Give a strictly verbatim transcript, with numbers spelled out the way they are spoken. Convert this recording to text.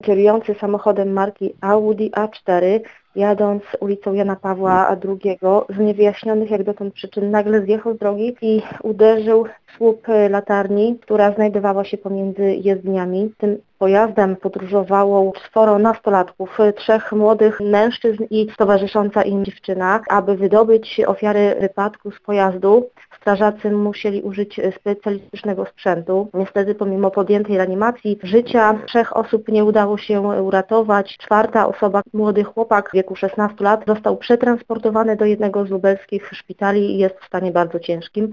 Kierujący samochodem marki Audi A cztery, jadąc ulicą Jana Pawła drugiego, z niewyjaśnionych jak dotąd przyczyn nagle zjechał z drogi i uderzył w słup latarni, która znajdowała się pomiędzy jezdniami. Tym pojazdem podróżowało czworo nastolatków, trzech młodych mężczyzn i towarzysząca im dziewczyna. Aby wydobyć ofiary wypadku z pojazdu, strażacy musieli użyć specjalistycznego sprzętu. Niestety pomimo podjętej reanimacji życia trzech osób nie udało się uratować. Czwarta osoba, młody chłopak w wieku szesnastu lat, został przetransportowany do jednego z lubelskich szpitali i jest w stanie bardzo ciężkim.